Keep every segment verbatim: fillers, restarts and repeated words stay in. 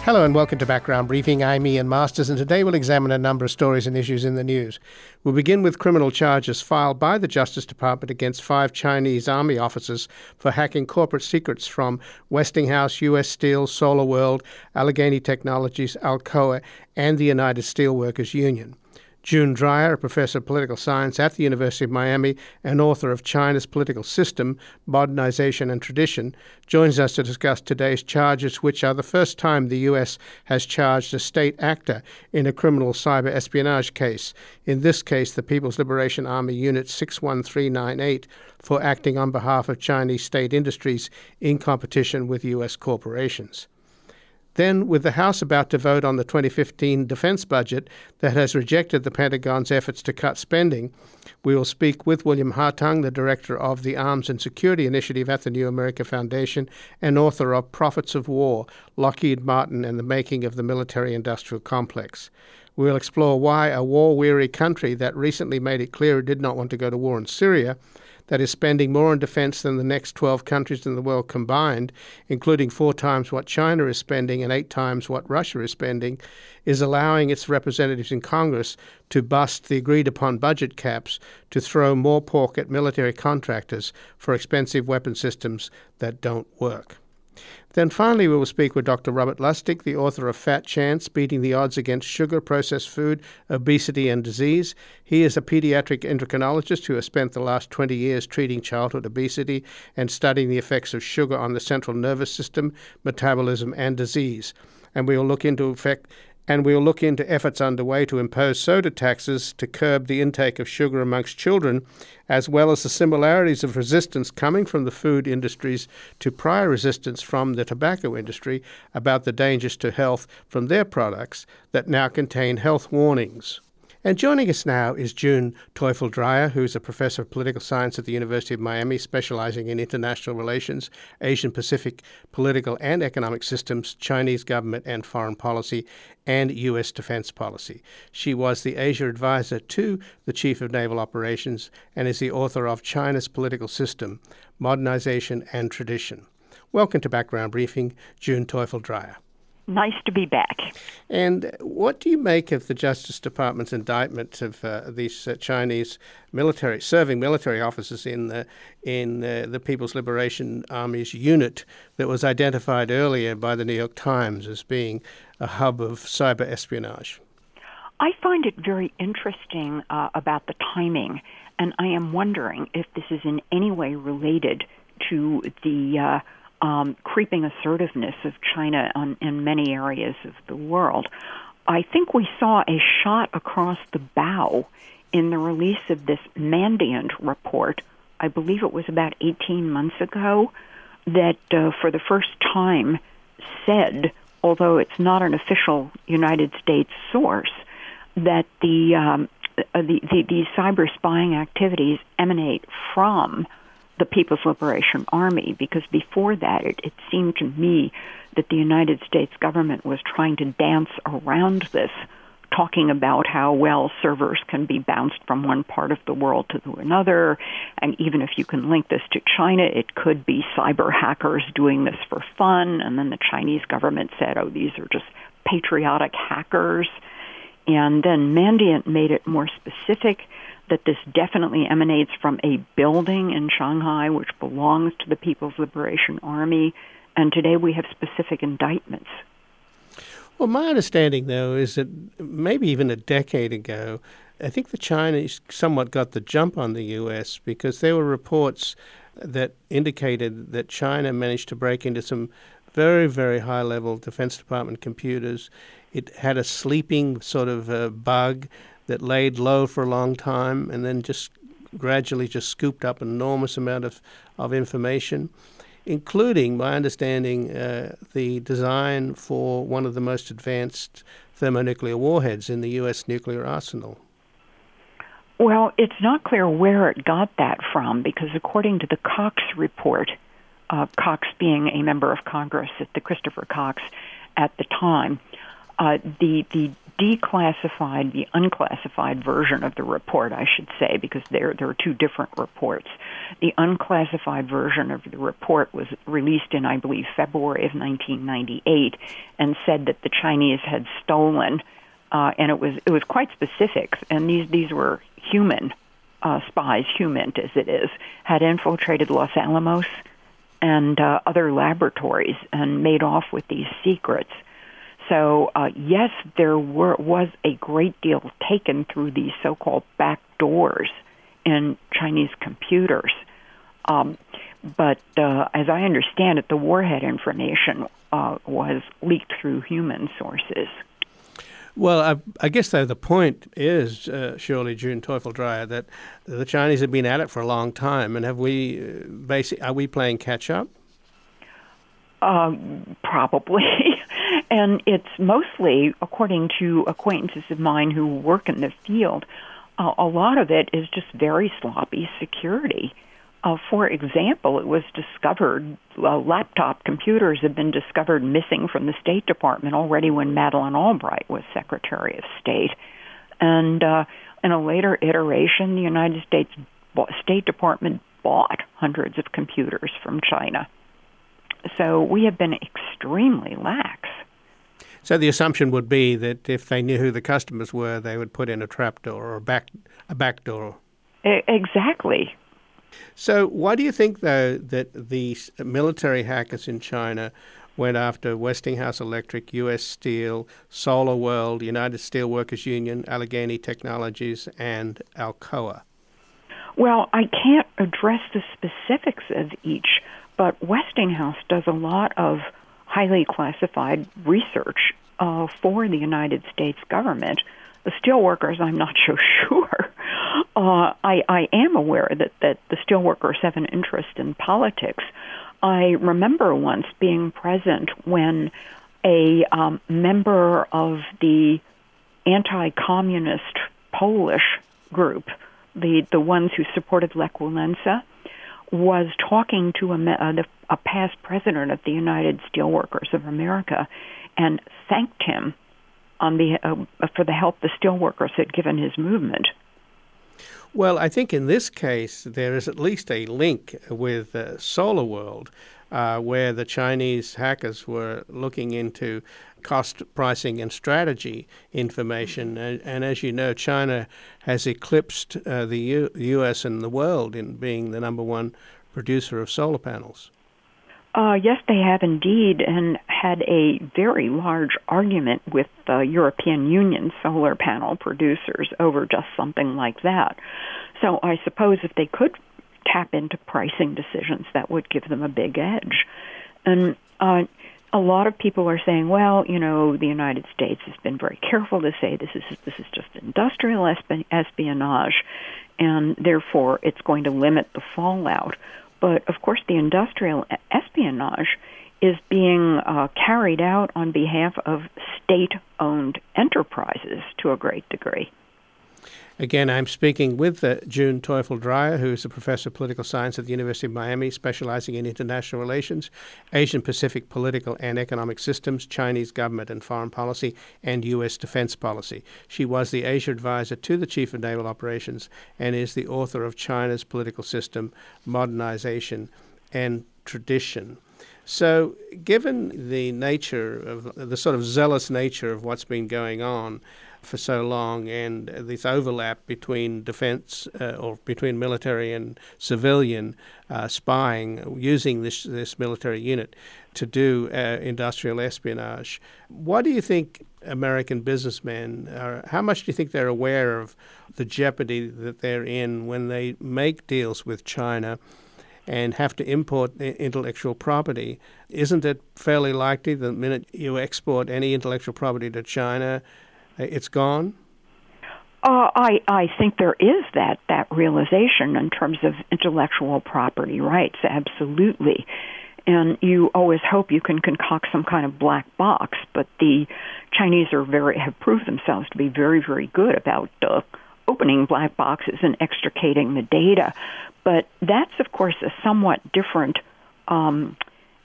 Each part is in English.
Hello and welcome to Background Briefing. I'm Ian Masters, and today we'll examine a number of stories and issues in the news. We'll begin with criminal charges filed by the Justice Department against five Chinese army officers for hacking corporate secrets from Westinghouse, U S Steel, SolarWorld, Allegheny Technologies, Alcoa, and the United Steelworkers Union. June Dreyer, a professor of political science at the University of Miami and author of China's Political System, Modernization and Tradition, joins us to discuss today's charges, which are the first time the U S has charged a state actor in a criminal cyber espionage case, in this case the People's Liberation Army Unit six one three nine eight, for acting on behalf of Chinese state industries in competition with U S corporations. Then, with the House about to vote on the twenty fifteen defense budget that has rejected the Pentagon's efforts to cut spending, we will speak with William Hartung, the director of the Arms and Security Initiative at the New America Foundation and author of Prophets of War, Lockheed Martin and the Making of the Military-Industrial Complex. We will explore why a war-weary country that recently made it clear it did not want to go to war in Syria, that is spending more on defense than the next twelve countries in the world combined, including four times what China is spending and eight times what Russia is spending, is allowing its representatives in Congress to bust the agreed-upon budget caps to throw more pork at military contractors for expensive weapon systems that don't work. Then finally, we will speak with Doctor Robert Lustig, the author of Fat Chance, Beating the Odds Against Sugar, Processed Food, Obesity and Disease. He is a pediatric endocrinologist who has spent the last twenty years treating childhood obesity and studying the effects of sugar on the central nervous system, metabolism and disease. And we will look into effect And we'll look into efforts underway to impose soda taxes to curb the intake of sugar amongst children, as well as the similarities of resistance coming from the food industries to prior resistance from the tobacco industry about the dangers to health from their products that now contain health warnings. And joining us now is June Teufel Dreyer, who is a professor of political science at the University of Miami, specializing in international relations, Asian-Pacific political and economic systems, Chinese government and foreign policy, and U S defense policy. She was the Asia advisor to the Chief of Naval Operations and is the author of China's Political System, Modernization and Tradition. Welcome to Background Briefing, June Teufel Dreyer. Nice to be back. And what do you make of the Justice Department's indictment of uh, these uh, Chinese military, serving military officers in the, in uh, the People's Liberation Army's unit that was identified earlier by the New York Times as being a hub of cyber espionage? I find it very interesting uh, about the timing, and I am wondering if this is in any way related to the uh, Um, creeping assertiveness of China on, in many areas of the world. I think we saw a shot across the bow in the release of this Mandiant report, I believe it was about eighteen months ago, that uh, for the first time said, although it's not an official United States source, that the, um, the, the these cyber spying activities emanate from the People's Liberation Army, because before that it, it seemed to me that the United States government was trying to dance around this, talking about how, well, servers can be bounced from one part of the world to another, and even if you can link this to China, it could be cyber hackers doing this for fun, and then the Chinese government said, oh, these are just patriotic hackers. And then Mandiant made it more specific that this definitely emanates from a building in Shanghai which belongs to the People's Liberation Army, and today we have specific indictments. Well, my understanding, though, is that maybe even a decade ago, I think the Chinese somewhat got the jump on the U S because there were reports that indicated that China managed to break into some very, very high-level Defense Department computers. It had a sleeping sort of uh, bug that laid low for a long time and then just gradually just scooped up an enormous amount of, of information, including, my understanding, uh, the design for one of the most advanced thermonuclear warheads in the U S nuclear arsenal. Well, it's not clear where it got that from, because according to the Cox report, uh, Cox being a member of Congress, the Christopher Cox at the time, uh, the the declassified, the unclassified version of the report, I should say, because there there are two different reports. The unclassified version of the report was released in, I believe, February of nineteen ninety-eight, and said that the Chinese had stolen, uh, and it was it was quite specific, and these these were human uh, spies, human as it is, had infiltrated Los Alamos and uh, other laboratories and made off with these secrets. So, uh, yes, there were, was a great deal taken through these so-called back doors in Chinese computers. Um, but uh, as I understand it, the warhead information uh, was leaked through human sources. Well, I, I guess, though, the point is, uh, surely, June Teufel-Dreyer, that the Chinese have been at it for a long time, and have we, uh, basic, are we playing catch-up? Um, probably. And it's mostly, according to acquaintances of mine who work in the field, uh, a lot of it is just very sloppy security. Uh, for example, it was discovered, uh, laptop computers have been discovered missing from the State Department already when Madeleine Albright was Secretary of State. And uh, in a later iteration, the United States State Department bought hundreds of computers from China. So we have been extremely lax. So the assumption would be that if they knew who the customers were, they would put in a trapdoor or a back a back door. Exactly. So why do you think, though, that the military hackers in China went after Westinghouse Electric, U S Steel, SolarWorld, United Steelworkers Union, Allegheny Technologies, and Alcoa? Well, I can't address the specifics of each, but Westinghouse does a lot of highly classified research uh, for the United States government. The steelworkers, I'm not so sure. Uh, I, I am aware that, that the steelworkers have an interest in politics. I remember once being present when a um, member of the anti-communist Polish group, the, the ones who supported Lech Walesa, was talking to a, a, a past president of the United Steelworkers of America and thanked him on the uh, for the help the steelworkers had given his movement. Well, I think in this case there is at least a link with uh, SolarWorld, uh, where the Chinese hackers were looking into cost pricing and strategy information. And, and as you know, China has eclipsed uh, the U- U.S. and the world in being the number one producer of solar panels. Uh, yes, they have indeed, and had a very large argument with the European Union solar panel producers over just something like that. So I suppose if they could tap into pricing decisions, that would give them a big edge. And uh, a lot of people are saying, well, you know, the United States has been very careful to say this is this is just industrial espionage, and therefore it's going to limit the fallout. But, of course, the industrial espionage is being uh, carried out on behalf of state-owned enterprises to a great degree. Again, I'm speaking with uh, June Teufel-Dreyer, who is a professor of political science at the University of Miami, specializing in international relations, Asian-Pacific political and economic systems, Chinese government and foreign policy, and U S defense policy. She was the Asia advisor to the Chief of Naval Operations and is the author of China's Political System, Modernization and Tradition. So given the nature of the sort of zealous nature of what's been going on for so long, and this overlap between defense uh, or between military and civilian uh, spying, using this this military unit to do uh, industrial espionage, what do you think American businessmen are, how much do you think they're aware of the jeopardy that they're in when they make deals with China and have to import intellectual property? Isn't it fairly likely that the minute you export any intellectual property to China, it's gone? Uh, I, I think there is that, that realization in terms of intellectual property rights, absolutely. And you always hope you can concoct some kind of black box, but the Chinese are very have proved themselves to be very, very good about uh, opening black boxes and extricating the data. But that's, of course, a somewhat different um,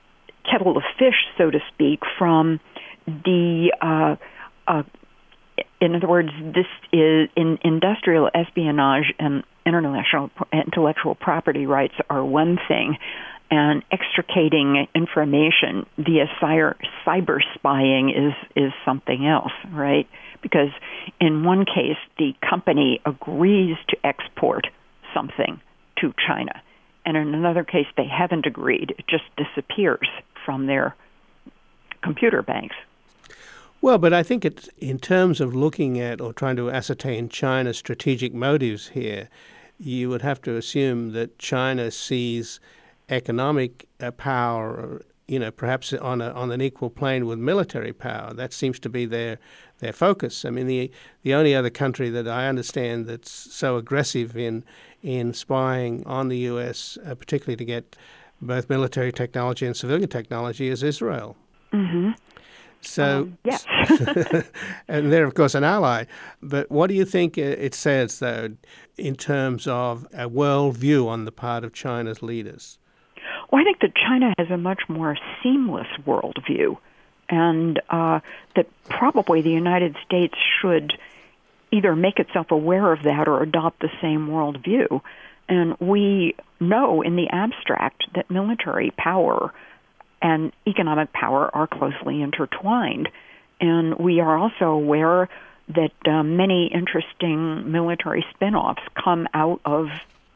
kettle of fish, so to speak, from the uh, uh, in other words, this is in industrial espionage and international intellectual property rights are one thing, and extricating information via cyber, cyber spying is, is something else, right? Because in one case, the company agrees to export something to China, and in another case, they haven't agreed. It just disappears from their computer banks. Well, but I think it's in terms of looking at or trying to ascertain China's strategic motives here, you would have to assume that China sees economic uh, power, you know, perhaps on a, on an equal plane with military power. That seems to be their their focus. I mean, the the only other country that I understand that's so aggressive in in spying on the U S, uh, particularly to get both military technology and civilian technology, is Israel. Mm-hmm. So, um, yes. And they're, of course, an ally. But what do you think it says, though, in terms of a worldview on the part of China's leaders? Well, I think that China has a much more seamless worldview, and uh, that probably the United States should either make itself aware of that or adopt the same worldview. And we know in the abstract that military power and economic power are closely intertwined. And we are also aware that uh, many interesting military spin-offs come out of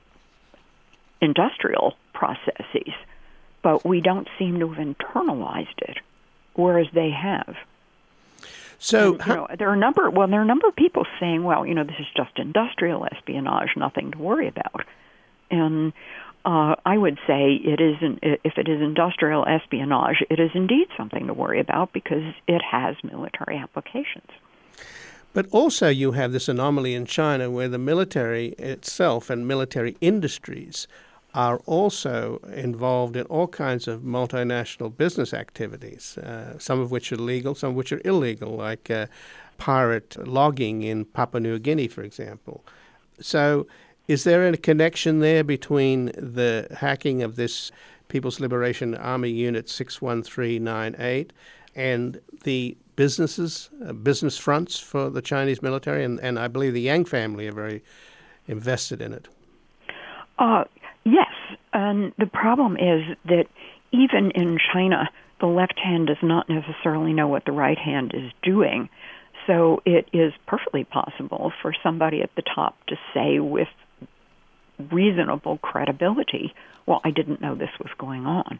industrial processes, but we don't seem to have internalized it, whereas they have. So and, you know, there are a number. Well, there are a number of people saying, "Well, you know, this is just industrial espionage, nothing to worry about." And uh, I would say it isn't. If it is industrial espionage, it is indeed something to worry about because it has military applications. But also, you have this anomaly in China where the military itself and military industries are also involved in all kinds of multinational business activities, uh, some of which are legal, some of which are illegal, like uh, pirate logging in Papua New Guinea, for example. So is there a connection there between the hacking of this People's Liberation Army Unit six one three nine eight and the businesses, uh, business fronts for the Chinese military? And, and I believe the Yang family are very invested in it. Uh Yes, and the problem is that even in China, the left hand does not necessarily know what the right hand is doing. So it is perfectly possible for somebody at the top to say with reasonable credibility, well, I didn't know this was going on.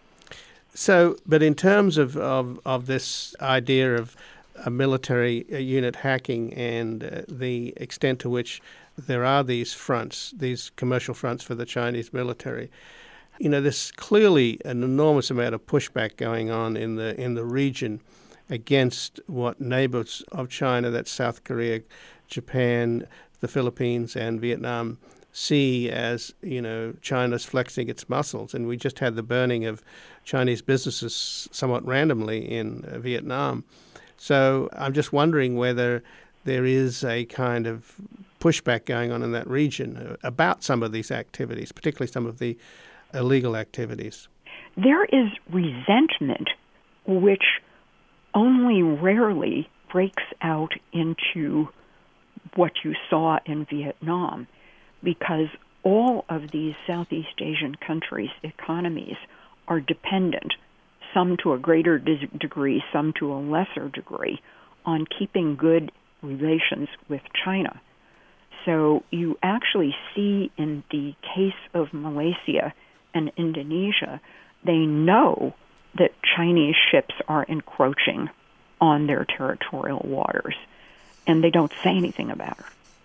So, but in terms of, of, of this idea of a military unit hacking and uh, the extent to which there are these fronts, these commercial fronts for the Chinese military, you know, there's clearly an enormous amount of pushback going on in the in the region against what neighbors of China, that's South Korea, Japan, the Philippines, and Vietnam, see as, you know, China's flexing its muscles. And we just had the burning of Chinese businesses somewhat randomly in uh, Vietnam. So I'm just wondering whether there is a kind of pushback going on in that region about some of these activities, particularly some of the illegal activities. There is resentment which only rarely breaks out into what you saw in Vietnam, because all of these Southeast Asian countries' economies are dependent, some to a greater degree, some to a lesser degree, on keeping good relations with China. So you actually see in the case of Malaysia and Indonesia, they know that Chinese ships are encroaching on their territorial waters, and they don't say anything about it.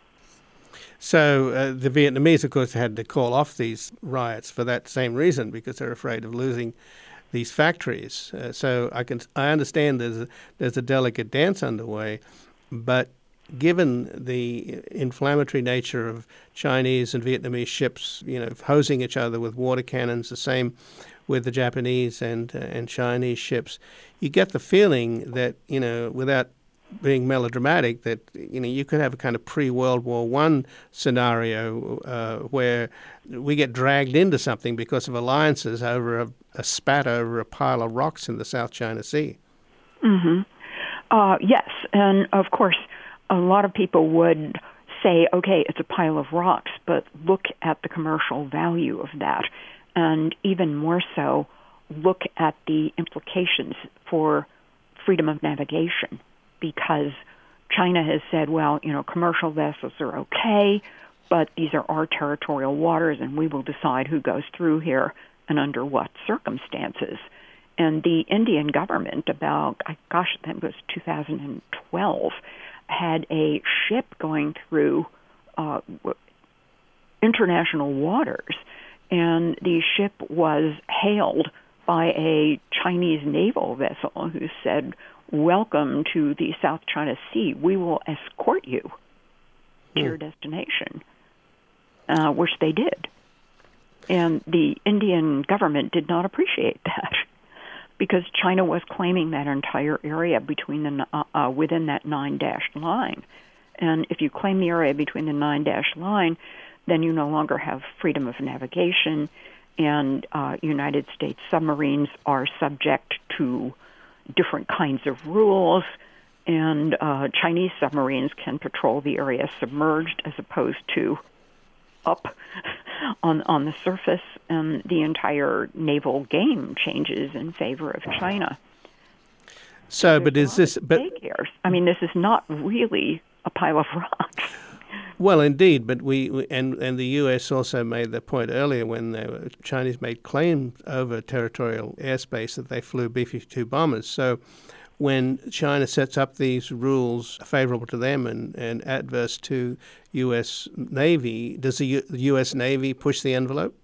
So uh, the Vietnamese, of course, had to call off these riots for that same reason, because they're afraid of losing these factories. Uh, so I can I understand there's a, there's a delicate dance underway, but given the inflammatory nature of Chinese and Vietnamese ships, you know, hosing each other with water cannons, the same with the Japanese and uh, and Chinese ships, you get the feeling that, you know, without being melodramatic, that, you know, you could have a kind of pre-World War One scenario uh, where we get dragged into something because of alliances over a, a spat over a pile of rocks in the South China Sea. Mm-hmm. Uh, yes, and of course, a lot of people would say, okay, it's a pile of rocks, but look at the commercial value of that. And even more so, look at the implications for freedom of navigation, because China has said, well, you know, commercial vessels are okay, but these are our territorial waters, and we will decide who goes through here and under what circumstances. And the Indian government, about, gosh, I think it was two thousand twelve, had a ship going through uh, international waters, and the ship was hailed by a Chinese naval vessel who said, welcome to the South China Sea. We will escort you to your destination, uh, which they did. And the Indian government did not appreciate that, because China was claiming that entire area between the uh, uh, within that nine-dashed line. And if you claim the area between the nine-dashed line, then you no longer have freedom of navigation, and uh, United States submarines are subject to different kinds of rules, and uh, Chinese submarines can patrol the area submerged as opposed to up on on the surface, and the entire naval game changes in favor of China. So, but is this... but Here. I mean, this is not really a pile of rocks. Well, indeed, but we, we and and the U S also made the point earlier when the Chinese made claims over territorial airspace that they flew B fifty-two bombers. So when China sets up these rules favorable to them and, and adverse to U S Navy, does the U- U S Navy push the envelope?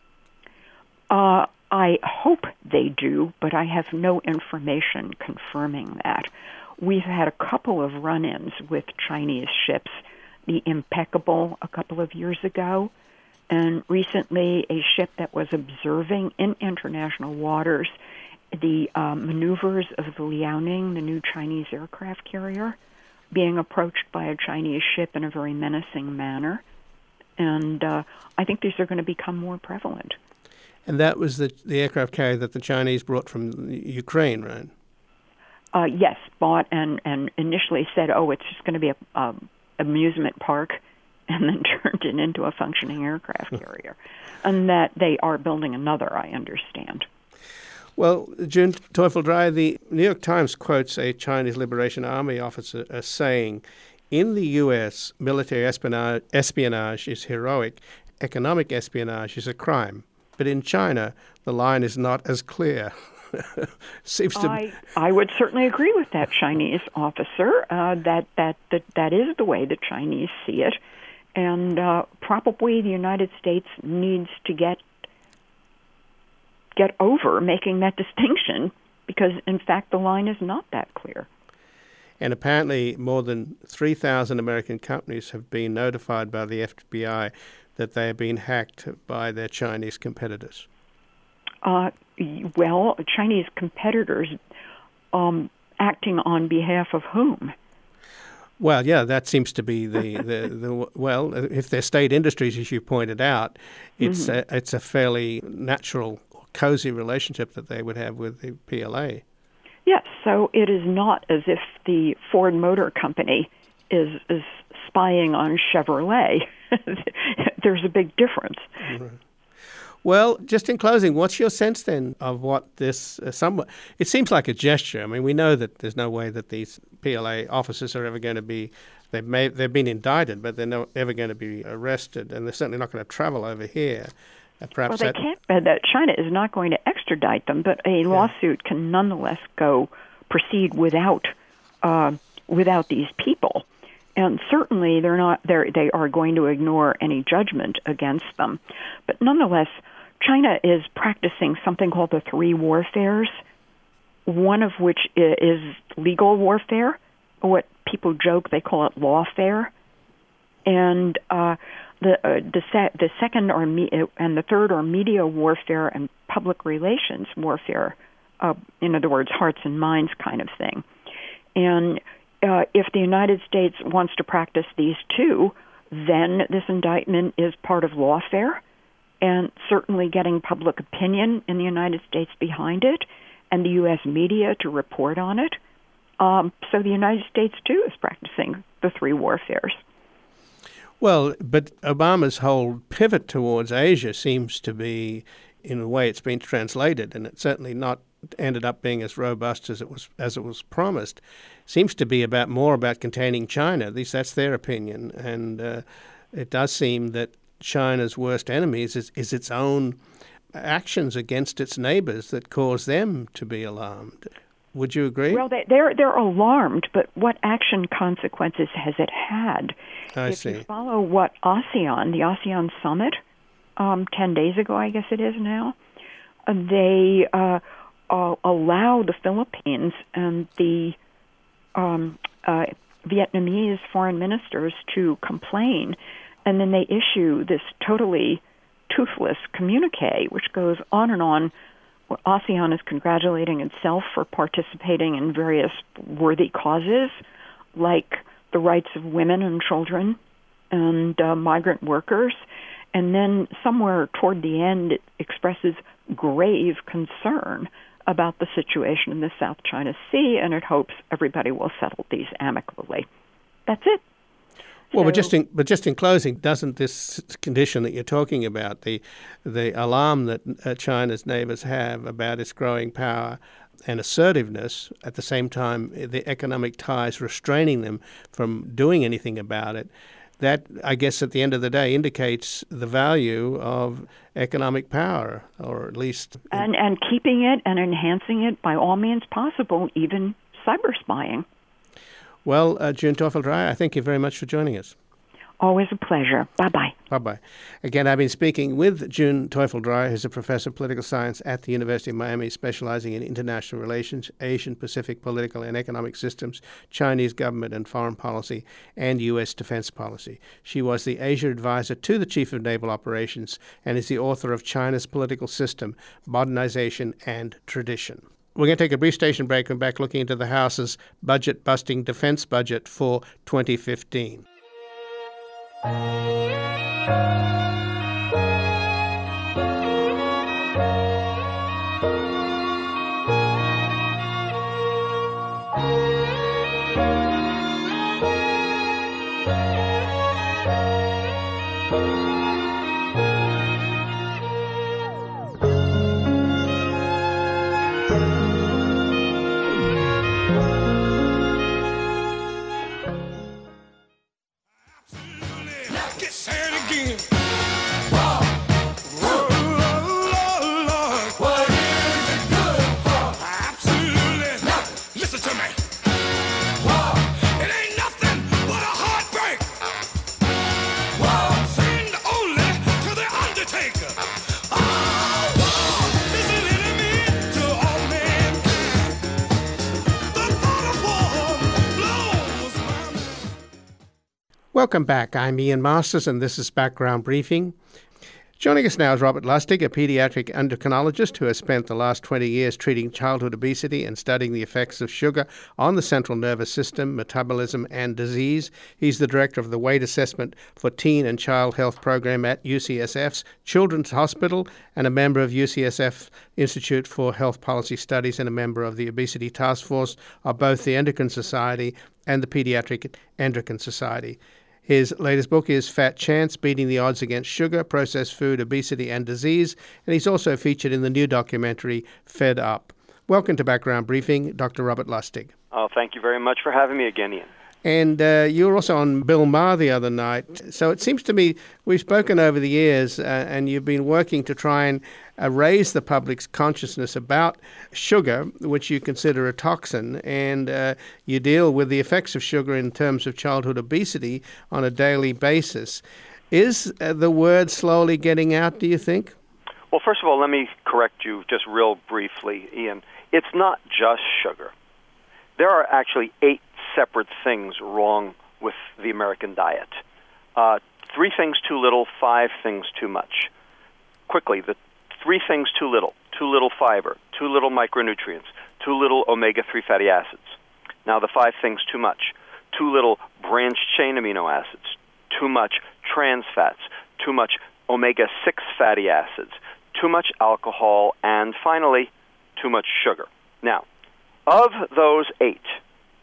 Uh, I hope they do, but I have no information confirming that. We've had a couple of run-ins with Chinese ships, the Impeccable a couple of years ago, and recently a ship that was observing in international waters the uh, maneuvers of the Liaoning, the new Chinese aircraft carrier, being approached by a Chinese ship in a very menacing manner. And uh, I think these are going to become more prevalent. And that was the, the aircraft carrier that the Chinese brought from Ukraine, right? Uh, yes, bought and, and initially said, oh, it's just going to be a... a amusement park, and then turned it into a functioning aircraft carrier. And that they are building another, I understand. Well, June Teufel-Dry, the New York Times quotes a Chinese Liberation Army officer as saying, in the U S, military espionage, espionage is heroic, economic espionage is a crime. But in China, the line is not as clear. Seems to I, I would certainly agree with that Chinese officer. Uh, that, that that that is the way the Chinese see it, and uh, probably the United States needs to get get over making that distinction, because in fact the line is not that clear. And apparently, more than three thousand American companies have been notified by the F B I that they have been hacked by their Chinese competitors. Uh, well, Chinese competitors um, acting on behalf of whom? Well, yeah, that seems to be the, the, the well, if they're state industries, as you pointed out, it's mm-hmm. a, it's a fairly natural, cozy relationship that they would have with the P L A. Yes, so it is not as if the Ford Motor Company is, is spying on Chevrolet. There's a big difference. Right. Well, just in closing, what's your sense then of what this uh, somewhat? It seems like a gesture. I mean, we know that there's no way that these P L A officers are ever going to be. They've may they've been indicted, but they're not ever going to be arrested, and they're certainly not going to travel over here. Uh, perhaps well, they that, can't. Uh, that China is not going to extradite them, but a yeah. lawsuit can nonetheless go proceed without uh, without these people. And certainly, they're not. They they are going to ignore any judgment against them, but nonetheless. China is practicing something called the three warfares, one of which is legal warfare, or what people joke they call it lawfare, and uh, the uh, the, se- the second are me- and the third are media warfare and public relations warfare. Uh, in other words, hearts and minds kind of thing. And uh, if the United States wants to practice these two, then this indictment is part of lawfare. And certainly getting public opinion in the United States behind it, and the U S media to report on it, Um, so the United States, too, is practicing the three warfares. Well, but Obama's whole pivot towards Asia seems to be, in a way, it's been translated, and it's certainly not ended up being as robust as it was as it was promised. Seems to be about more about containing China. At least that's their opinion, and uh, it does seem that China's worst enemies is, is its own actions against its neighbors that cause them to be alarmed. Would you agree? Well, they, they're they're alarmed, but what action consequences has it had? I if see. you follow what ASEAN, the ASEAN summit, um, ten days ago, I guess it is now, uh, they uh, uh, allow the Philippines and the um, uh, Vietnamese foreign ministers to complain, and then they issue this totally toothless communique, which goes on and on. ASEAN is congratulating itself for participating in various worthy causes, like the rights of women and children and uh, migrant workers. And then somewhere toward the end, it expresses grave concern about the situation in the South China Sea, and it hopes everybody will settle these amicably. That's it. Well, but just in but just in closing, doesn't this condition that you're talking about, the the alarm that uh, China's neighbors have about its growing power and assertiveness, at the same time the economic ties restraining them from doing anything about it, that, I guess, at the end of the day, indicates the value of economic power, or at least... And, and keeping it and enhancing it by all means possible, even cyber spying. Well, uh, June Teufel-Dreyer, I thank you very much for joining us. Always a pleasure. Bye-bye. Bye-bye. Again, I've been speaking with June Teufel-Dreyer, who's a professor of political science at the University of Miami, specializing in international relations, Asian-Pacific political and economic systems, Chinese government and foreign policy, and U S defense policy. She was the Asia advisor to the Chief of Naval Operations and is the author of China's Political System, Modernization and Tradition. We're going to take a brief station break and back looking into the House's budget-busting defense budget for twenty fifteen. Welcome back. I'm Ian Masters, and this is Background Briefing. Joining us now is Robert Lustig, a pediatric endocrinologist who has spent the last twenty years treating childhood obesity and studying the effects of sugar on the central nervous system, metabolism, and disease. He's the director of the Weight Assessment for Teen and Child Health Program at U C S F's Children's Hospital and a member of U C S F Institute for Health Policy Studies and a member of the Obesity Task Force of both the Endocrine Society and the Pediatric Endocrine Society. His latest book is Fat Chance, Beating the Odds Against Sugar, Processed Food, Obesity and Disease, and he's also featured in the new documentary Fed Up. Welcome to Background Briefing, Doctor Robert Lustig. Oh, thank you very much for having me again, Ian. And uh, you were also on Bill Maher the other night. So it seems to me we've spoken over the years, uh, and you've been working to try and uh, raise the public's consciousness about sugar, which you consider a toxin, and uh, you deal with the effects of sugar in terms of childhood obesity on a daily basis. Is uh, the word slowly getting out, do you think? Well, first of all, let me correct you just real briefly, Ian. It's not just sugar. There are actually eight separate things wrong with the American diet. Uh, three things too little, five things too much. Quickly, the three things too little: too little fiber, too little micronutrients, too little omega three fatty acids. Now the five things too much: too little branched-chain amino acids, too much trans fats, too much omega six fatty acids, too much alcohol, and finally, too much sugar. Now, of those eight,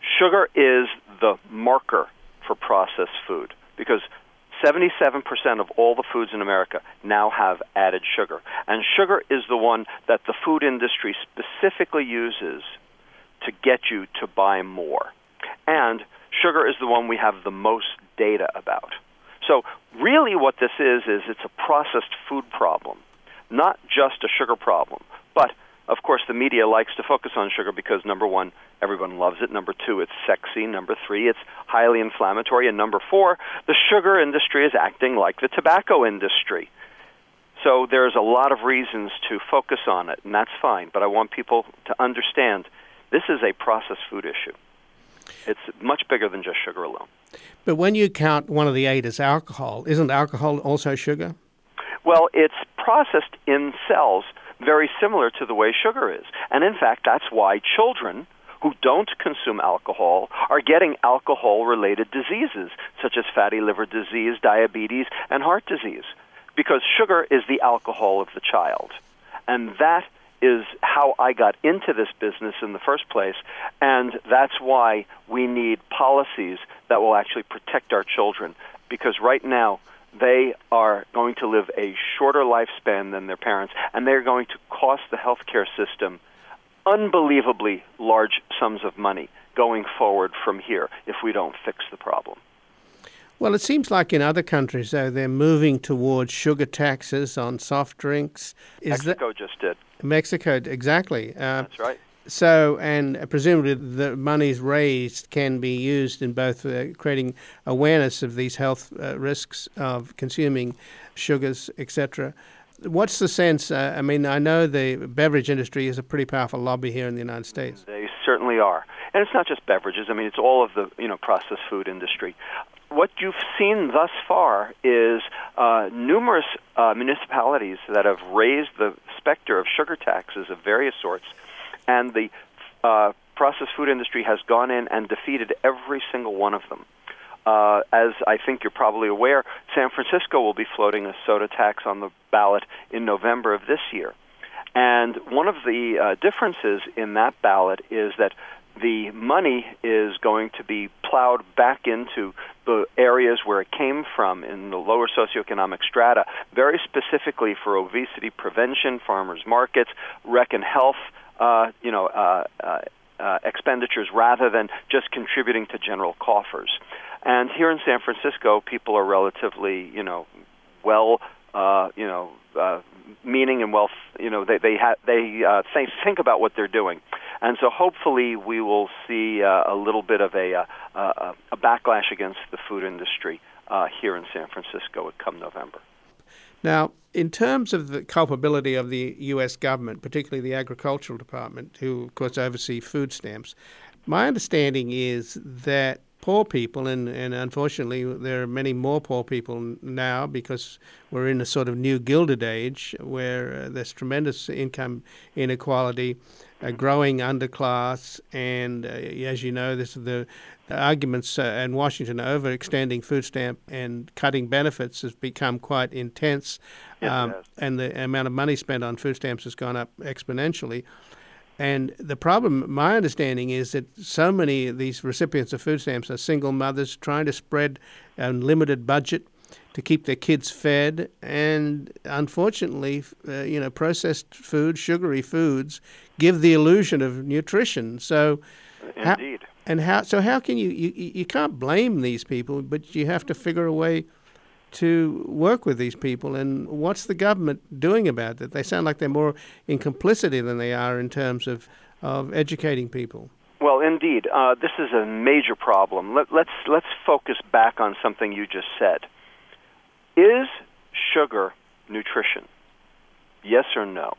Sugar is the marker for processed food because seventy-seven percent of all the foods in America now have added sugar. And sugar is the one that the food industry specifically uses to get you to buy more. And sugar is the one we have the most data about. So really what this is, is it's a processed food problem, not just a sugar problem. But, of course, the media likes to focus on sugar because, number one, everyone loves it. Number two, it's sexy. Number three, it's highly inflammatory. And number four, the sugar industry is acting like the tobacco industry. So there's a lot of reasons to focus on it, and that's fine. But I want people to understand this is a processed food issue. It's much bigger than just sugar alone. But when you count one of the eight as alcohol, isn't alcohol also sugar? Well, it's processed in cells very similar to the way sugar is. And in fact, that's why children who don't consume alcohol are getting alcohol-related diseases, such as fatty liver disease, diabetes, and heart disease, because sugar is the alcohol of the child. And that is how I got into this business in the first place, and that's why we need policies that will actually protect our children, because right now they are going to live a shorter lifespan than their parents, and they're going to cost the healthcare system unbelievably large sums of money going forward from here if we don't fix the problem. Well, it seems like in other countries, though, they're moving towards sugar taxes on soft drinks. Is Mexico that... just did. Mexico, exactly. Uh, That's right. So, and presumably the monies raised can be used in both uh, creating awareness of these health uh, risks of consuming sugars, et cetera. What's the sense? Uh, I mean, I know the beverage industry is a pretty powerful lobby here in the United States. They certainly are. And it's not just beverages. I mean, it's all of the, you know, processed food industry. What you've seen thus far is uh, numerous uh, municipalities that have raised the specter of sugar taxes of various sorts, and the uh, processed food industry has gone in and defeated every single one of them. Uh, as I think you're probably aware, San Francisco will be floating a soda tax on the ballot in November of this year. And one of the uh, differences in that ballot is that the money is going to be plowed back into the areas where it came from in the lower socioeconomic strata, very specifically for obesity prevention, farmers markets, rec and health, uh, you know, uh, uh, uh, expenditures, rather than just contributing to general coffers. And here in San Francisco, people are relatively, you know, well, uh, you know, uh, meaning and wealth. You know, they they ha- they uh, think think about what they're doing, and so hopefully we will see uh, a little bit of a uh, a backlash against the food industry uh, here in San Francisco come November. Now, in terms of the culpability of the U S government, particularly the Agricultural Department, who, of course, oversee food stamps, my understanding is that poor people, and, and unfortunately there are many more poor people now because we're in a sort of new Gilded Age where uh, there's tremendous income inequality, a growing underclass, and uh, as you know, this the arguments uh, in Washington over extending food stamp and cutting benefits has become quite intense, yes, um, and the amount of money spent on food stamps has gone up exponentially. And the problem, my understanding, is that so many of these recipients of food stamps are single mothers trying to spread a limited budget to keep their kids fed. And unfortunately, uh, you know, processed food, sugary foods, give the illusion of nutrition. So, indeed. How, and how? So how can you, you? You can't blame these people, but you have to figure a way to work with these people. And what's the government doing about it? They sound like they're more in complicity than they are in terms of, of educating people. Well, indeed. Uh, this is a major problem. Let, let's, let's focus back on something you just said. Is sugar nutrition? Yes or no?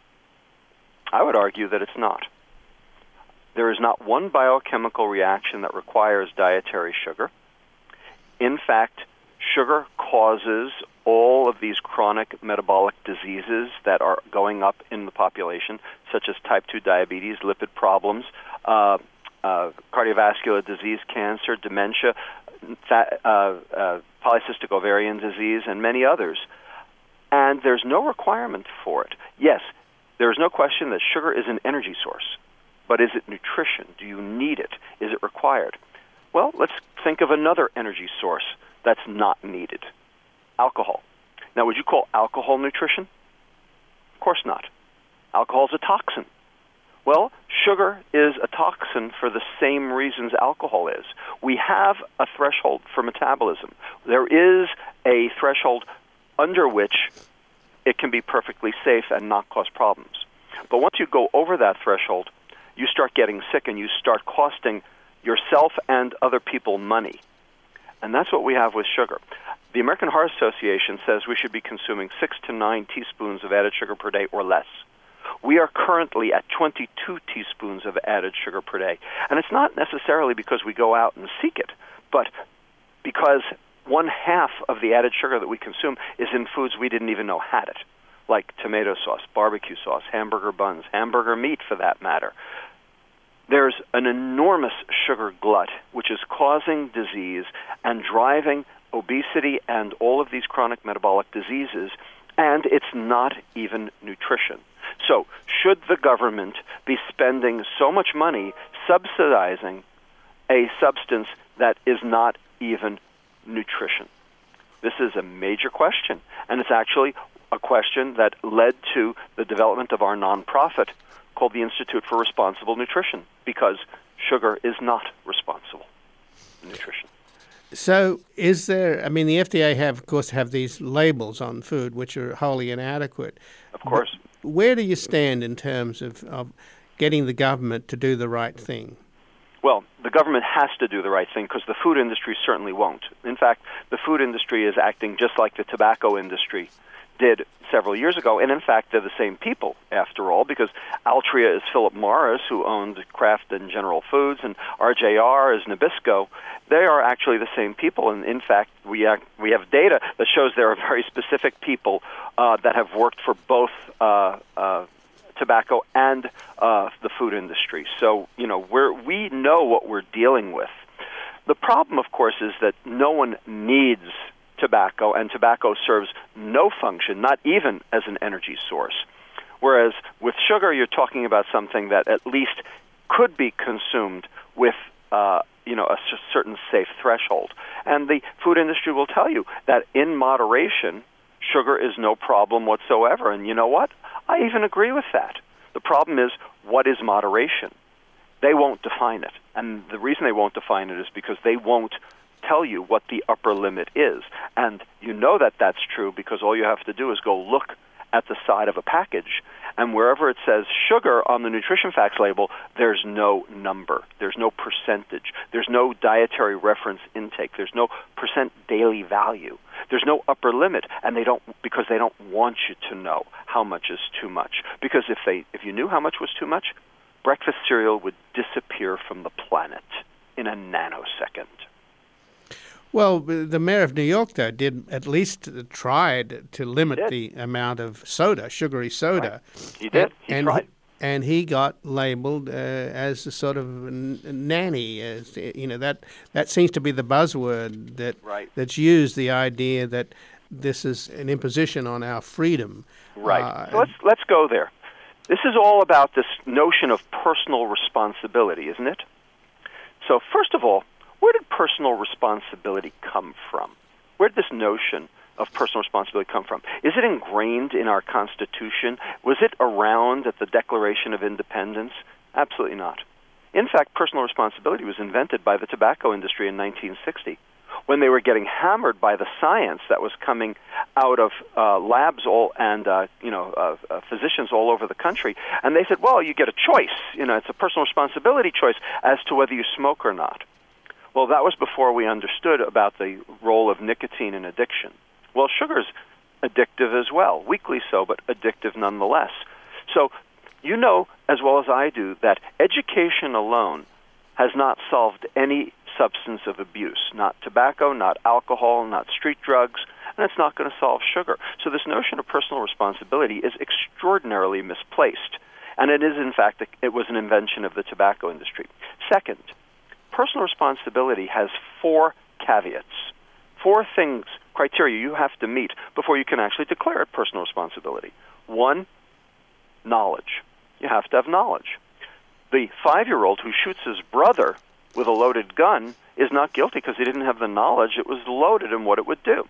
I would argue that it's not. There is not one biochemical reaction that requires dietary sugar. In fact, sugar causes all of these chronic metabolic diseases that are going up in the population, such as type two diabetes, lipid problems, uh, uh, cardiovascular disease, cancer, dementia, fat, uh, uh, polycystic ovarian disease, and many others. And there's no requirement for it. Yes, there is no question that sugar is an energy source. but is it nutrition? Do you need it? Is it required? Well, let's think of another energy source that's not needed. Alcohol. Now, would you call alcohol nutrition? Of course not. Alcohol is a toxin. Well, sugar is a toxin for the same reasons alcohol is. We have a threshold for metabolism. There is a threshold under which it can be perfectly safe and not cause problems. But once you go over that threshold, you start getting sick and you start costing yourself and other people money. And that's what we have with sugar. The American Heart Association says we should be consuming six to nine teaspoons of added sugar per day or less. We are currently at twenty-two teaspoons of added sugar per day. And it's not necessarily because we go out and seek it, but because one half of the added sugar that we consume is in foods we didn't even know had it, like tomato sauce, barbecue sauce, hamburger buns, hamburger meat for that matter. There's an enormous sugar glut which is causing disease and driving obesity and all of these chronic metabolic diseases, and it's not even nutrition. So should the government be spending so much money subsidizing a substance that is not even nutrition? This is a major question, and it's actually a question that led to the development of our nonprofit called the Institute for Responsible Nutrition, because sugar is not responsible nutrition. So is there, I mean, the F D A have, of course, have these labels on food which are wholly inadequate. Of course. But where do you stand in terms of, of getting the government to do the right thing? Well, the government has to do the right thing because the food industry certainly won't. In fact, the food industry is acting just like the tobacco industry did several years ago, and in fact they're the same people after all, because Altria is Philip Morris, who owned Kraft and General Foods, and R J R is Nabisco. They are actually the same people, and in fact we act, we have data that shows there are very specific people uh, that have worked for both uh, uh, tobacco and uh, the food industry. So you know we're we know what we're dealing with. The problem, of course, is that no one needs tobacco, and tobacco serves no function, not even as an energy source. Whereas with sugar, you're talking about something that at least could be consumed with, uh, you know, a c- certain safe threshold. And the food industry will tell you that in moderation, sugar is no problem whatsoever. And you know what? I even agree with that. The problem is, what is moderation? They won't define it. And the reason they won't define it is because they won't tell you what the upper limit is. And you know that that's true because all you have to do is go look at the side of a package, and wherever it says sugar on the nutrition facts label, there's no number, there's no percentage, there's no dietary reference intake, there's no percent daily value, there's no upper limit, and they don't, because they don't want you to know how much is too much. Because if they if you knew how much was too much, breakfast cereal would disappear from the planet in a nanosecond. Well, the mayor of New York, though, did at least tried to limit the amount of soda, sugary soda. Right. He did. He and tried. He, and he got labeled uh, as a sort of n- nanny. As, you know, that that seems to be the buzzword that right. that's used, the idea that this is an imposition on our freedom. Right. Uh, so let's let's go there. This is all about this notion of personal responsibility, isn't it? So first of all, where did personal responsibility come from? Where did this notion of personal responsibility come from? Is it ingrained in our Constitution? Was it around at the Declaration of Independence? Absolutely not. In fact, personal responsibility was invented by the tobacco industry in nineteen sixty, when they were getting hammered by the science that was coming out of uh, labs all and uh, you know uh, uh, physicians all over the country, and they said, "Well, you get a choice. You know, it's a personal responsibility choice as to whether you smoke or not." Well, that was before we understood about the role of nicotine in addiction. Well, sugar's addictive as well, weakly so, but addictive nonetheless. So you know as well as I do that education alone has not solved any substance of abuse, not tobacco, not alcohol, not street drugs, and it's not going to solve sugar. So this notion of personal responsibility is extraordinarily misplaced, and it is, in fact, it was an invention of the tobacco industry. Second, personal responsibility has four caveats, four things, criteria you have to meet before you can actually declare it personal responsibility. One, knowledge. You have to have knowledge. The five-year-old who shoots his brother with a loaded gun is not guilty because he didn't have the knowledge it was loaded and what it would do.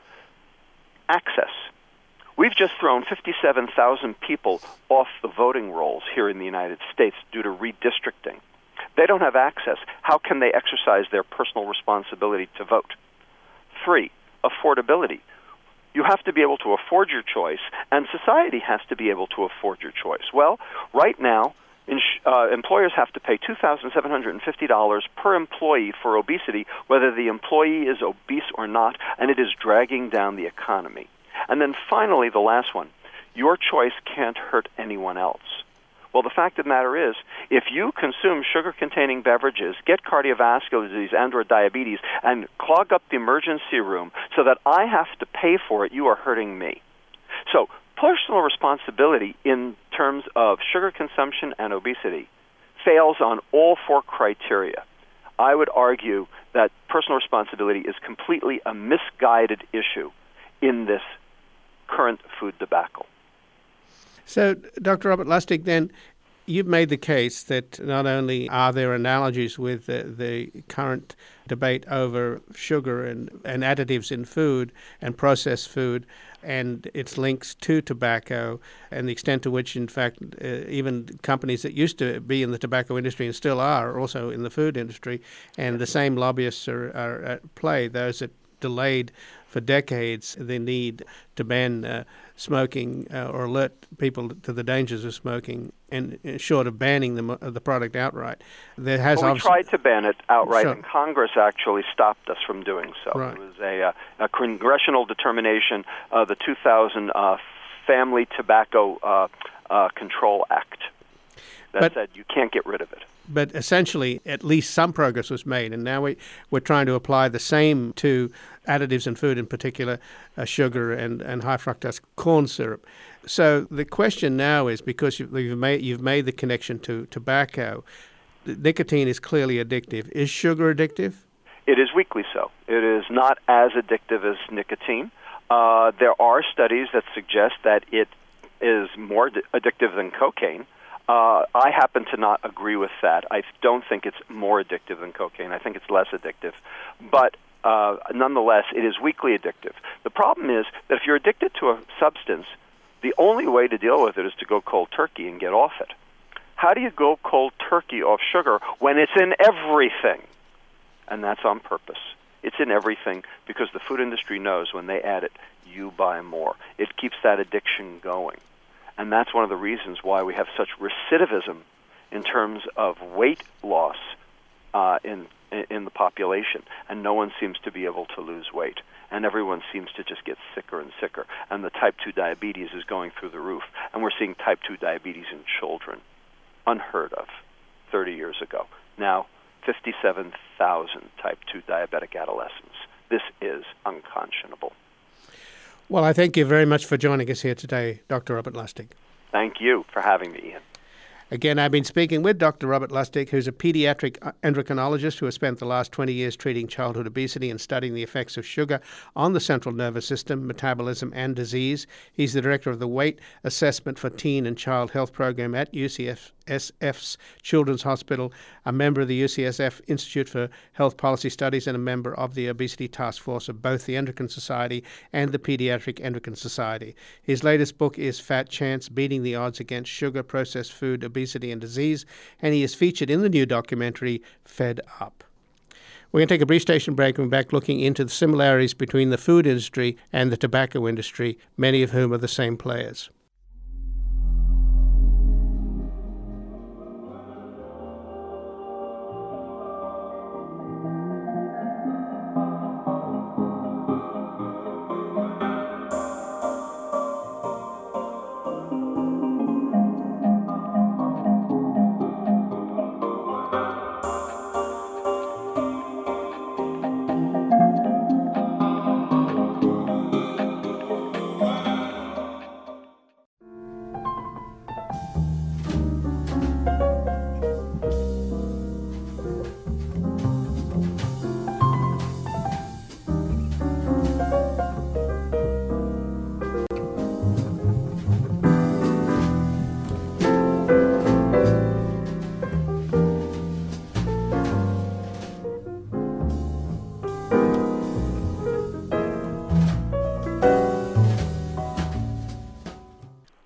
Access. We've just thrown fifty-seven thousand people off the voting rolls here in the United States due to redistricting. They don't have access. How can they exercise their personal responsibility to vote? Three, affordability. You have to be able to afford your choice, and society has to be able to afford your choice. Well, right now, ins- uh, employers have to pay two thousand seven hundred fifty dollars per employee for obesity, whether the employee is obese or not, and it is dragging down the economy. And then finally, the last one, your choice can't hurt anyone else. Well, the fact of the matter is, if you consume sugar-containing beverages, get cardiovascular disease and or diabetes, and clog up the emergency room so that I have to pay for it, you are hurting me. So personal responsibility in terms of sugar consumption and obesity fails on all four criteria. I would argue that personal responsibility is completely a misguided issue in this current food debacle. So, Doctor Robert Lustig, then, you've made the case that not only are there analogies with the, the current debate over sugar and, and additives in food and processed food and its links to tobacco and the extent to which, in fact, uh, even companies that used to be in the tobacco industry and still are also in the food industry, and the same lobbyists are, are at play, those that delayed for decades the need to ban uh, smoking uh, or alert people to the dangers of smoking, and uh, short of banning the, uh, the product outright. There has well, we obviously... tried to ban it outright, Sure. and Congress actually stopped us from doing so. Right. It was a, uh, a congressional determination, uh, the two thousand uh, Family Tobacco uh, uh, Control Act, that But- said you can't get rid of it. But essentially, at least some progress was made, and now we, we're trying to apply the same to additives in food, in particular uh, sugar and, and high fructose corn syrup. So the question now is, because you've, you've, made, you've made the connection to tobacco, nicotine is clearly addictive. Is sugar addictive? It is weakly so. It is not as addictive as nicotine. Uh, there are studies that suggest that it is more d- addictive than cocaine. Uh, I happen to not agree with that. I don't think it's more addictive than cocaine. I think it's less addictive. But uh, nonetheless, it is weakly addictive. The problem is that if you're addicted to a substance, the only way to deal with it is to go cold turkey and get off it. How do you go cold turkey off sugar when it's in everything? And that's on purpose. It's in everything because the food industry knows when they add it, you buy more. It keeps that addiction going. And that's one of the reasons why we have such recidivism in terms of weight loss uh, in in the population. And no one seems to be able to lose weight. And everyone seems to just get sicker and sicker. And the type two diabetes is going through the roof. And we're seeing type two diabetes in children. Unheard of thirty years ago. Now, fifty-seven thousand type two diabetic adolescents. This is unconscionable. Well, I thank you very much for joining us here today, Doctor Robert Lustig. Thank you for having me, Ian. Again, I've been speaking with Doctor Robert Lustig, who's a pediatric endocrinologist who has spent the last twenty years treating childhood obesity and studying the effects of sugar on the central nervous system, metabolism, and disease. He's the director of the Weight Assessment for Teen and Child Health Program at U C S F's Children's Hospital, a member of the U C S F Institute for Health Policy Studies, and a member of the Obesity Task Force of both the Endocrine Society and the Pediatric Endocrine Society. His latest book is Fat Chance: Beating the Odds Against Sugar, Processed Food, Obesity, and Disease, and he is featured in the new documentary Fed Up. We're going to take a brief station break and we're back looking into the similarities between the food industry and the tobacco industry, many of whom are the same players.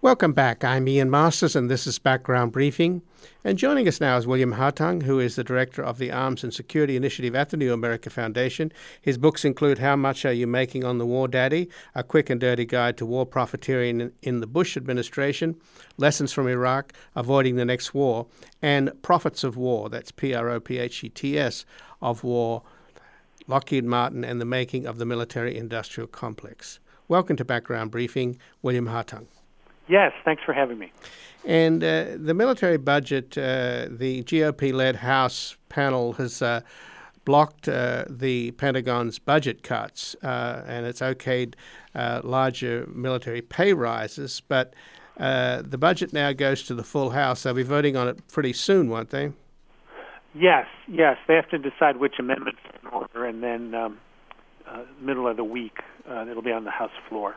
Welcome back. I'm Ian Masters, and this is Background Briefing. And joining us now is William Hartung, who is the director of the Arms and Security Initiative at the New America Foundation. His books include How Much Are You Making on the War Daddy? A Quick and Dirty Guide to War Profiteering in the Bush Administration, Lessons from Iraq, Avoiding the Next War, and Profits of War, that's P R O P H E T S, of War, Lockheed Martin and the Making of the Military-Industrial Complex. Welcome to Background Briefing, William Hartung. Yes, thanks for having me. And uh, the military budget, uh, the G O P-led House panel has uh, blocked uh, the Pentagon's budget cuts, uh, and it's okayed uh, larger military pay rises. But uh, the budget now goes to the full House. They'll be voting on it pretty soon, won't they? Yes, yes. They have to decide which amendments in order, and then um, uh, middle of the week, uh, it'll be on the House floor.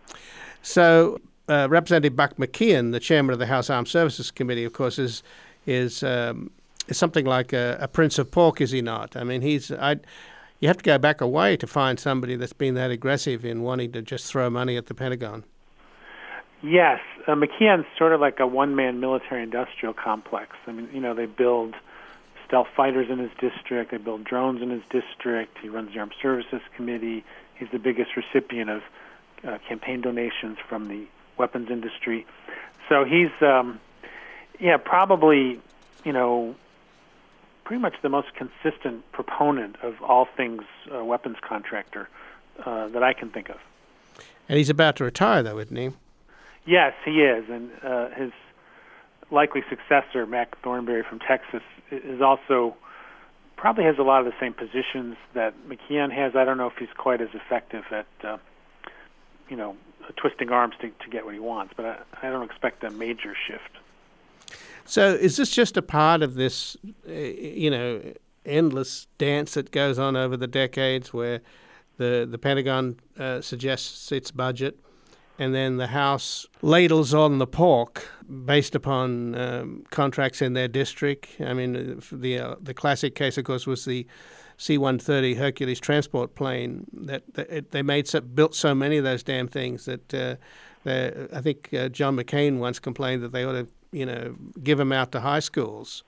So uh, Representative Buck McKeon, the chairman of the House Armed Services Committee, of course, is is, um, is something like a, a prince of pork, is he not? I mean, he's I. You have to go back a way to find somebody that's been that aggressive in wanting to just throw money at the Pentagon. Yes, uh, McKeon's sort of like a one-man military-industrial complex. I mean, you know, they build stealth fighters in his district. They build drones in his district. He runs the Armed Services Committee. He's the biggest recipient of uh, campaign donations from the weapons industry. So he's, um, yeah, probably, you know, pretty much the most consistent proponent of all things uh, weapons contractor uh, that I can think of. And he's about to retire, though, isn't he? Yes, he is. And uh, his likely successor, Mac Thornberry from Texas, is also probably has a lot of the same positions that McKeon has. I don't know if he's quite as effective at, uh, you know, twisting arms to, to get what he wants, but I, I don't expect a major shift. So is this just a part of this, uh, you know, endless dance that goes on over the decades where the, the Pentagon uh, suggests its budget, and then the House ladles on the pork based upon um, contracts in their district? I mean, the uh, the classic case, of course, was the C one thirty Hercules transport plane. That, that it, they made so, built so many of those damn things that uh, I think uh, John McCain once complained that they ought to, you know, give them out to high schools.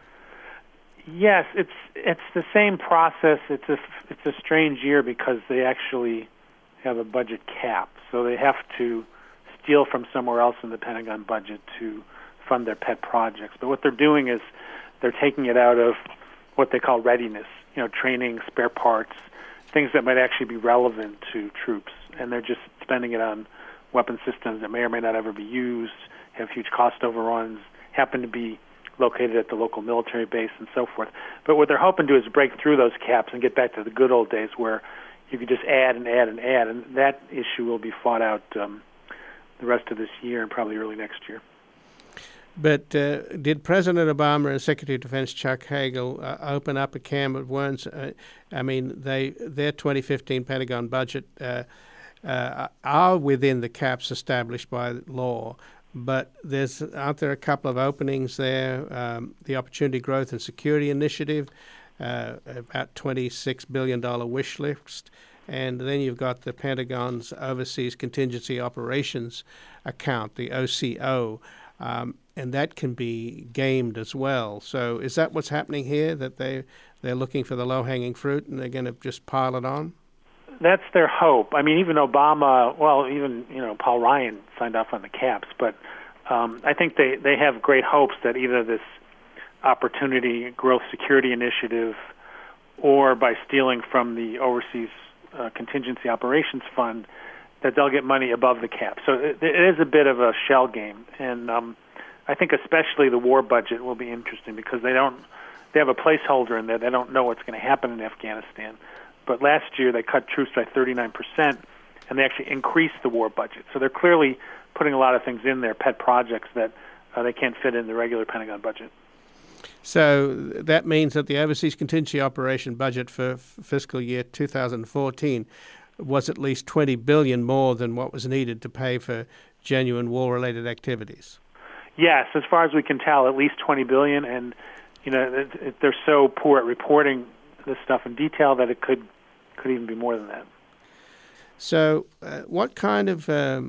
Yes, it's it's the same process. It's a it's a strange year because they actually have a budget cap, so they have to steal from somewhere else in the Pentagon budget to fund their pet projects. But what they're doing is they're taking it out of what they call readiness, you know, training, spare parts, things that might actually be relevant to troops, and they're just spending it on weapon systems that may or may not ever be used, have huge cost overruns, happen to be located at the local military base, and so forth. But what they're hoping to do is break through those caps and get back to the good old days where you could just add and add and add, and that issue will be fought out um, the rest of this year and probably early next year. But uh, did President Obama and Secretary of Defense Chuck Hagel uh, open up a can of worms? Uh, I mean, they their twenty fifteen Pentagon budget uh, uh, are within the caps established by law, but there's aren't there a couple of openings there? Um, the Opportunity Growth and Security Initiative, uh, about twenty-six billion dollars wish list, and then you've got the Pentagon's Overseas Contingency Operations account, the O C O. Um, and that can be gamed as well. So is that what's happening here, that they, they're looking for the low-hanging fruit and they're going to just pile it on? That's their hope. I mean, even Obama, well, even, you know, Paul Ryan signed off on the caps, but um, I think they, they have great hopes that either this Opportunity Growth Security Initiative or by stealing from the Overseas uh, Contingency Operations Fund, that they'll get money above the cap. So it, it is a bit of a shell game, and um, I think especially the war budget will be interesting because they don't they have a placeholder in there. They don't know what's going to happen in Afghanistan. But last year they cut troops by thirty-nine percent, and they actually increased the war budget. So they're clearly putting a lot of things in there, pet projects that uh, they can't fit in the regular Pentagon budget. So that means that the Overseas Contingency Operation budget for f- fiscal year two thousand fourteen was at least twenty billion dollars more than what was needed to pay for genuine war-related activities. Yes, as far as we can tell, at least twenty billion dollars, and you know it, it, they're so poor at reporting this stuff in detail that it could could even be more than that. So, uh, what kind of um,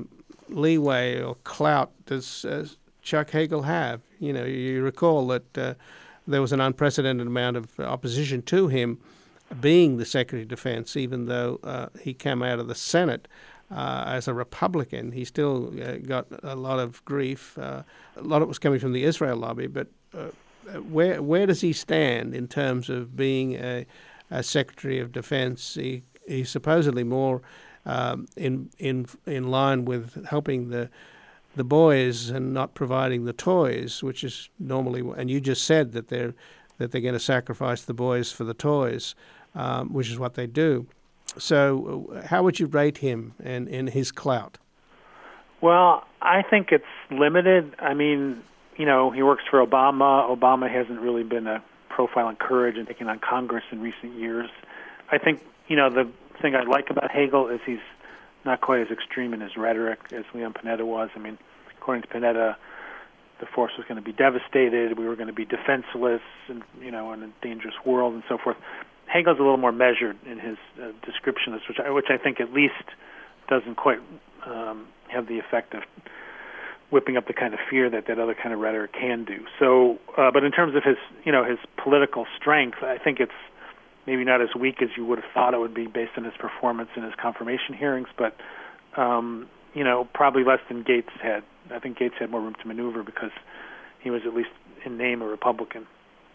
leeway or clout does uh, Chuck Hagel have? You know, you recall that uh, there was an unprecedented amount of opposition to him being the Secretary of Defense, even though uh, he came out of the Senate uh, as a Republican. He still uh, got a lot of grief. Uh, a lot of it was coming from the Israel lobby, but uh, where where does he stand in terms of being a, a Secretary of Defense? He, he's supposedly more um, in in in line with helping the the boys and not providing the toys, which is normally. And you just said that they're that they're going to sacrifice the boys for the toys, um, which is what they do. So, how would you rate him and in his clout? Well, I think it's limited. I mean, you know, he works for Obama. Obama hasn't really been a profile in courage and taking on Congress in recent years. I think, you know, the thing I like about Hagel is he's not quite as extreme in his rhetoric as Leon Panetta was. I mean, according to Panetta, the force was going to be devastated. We were going to be defenseless, and you know, in a dangerous world, and so forth. Hagel's a little more measured in his uh, description, which I, which I think at least doesn't quite um, have the effect of whipping up the kind of fear that that other kind of rhetoric can do. So, uh, but in terms of his, you know, his political strength, I think it's maybe not as weak as you would have thought it would be based on his performance in his confirmation hearings, but um, you know, probably less than Gates had. I think Gates had more room to maneuver because he was at least in name a Republican.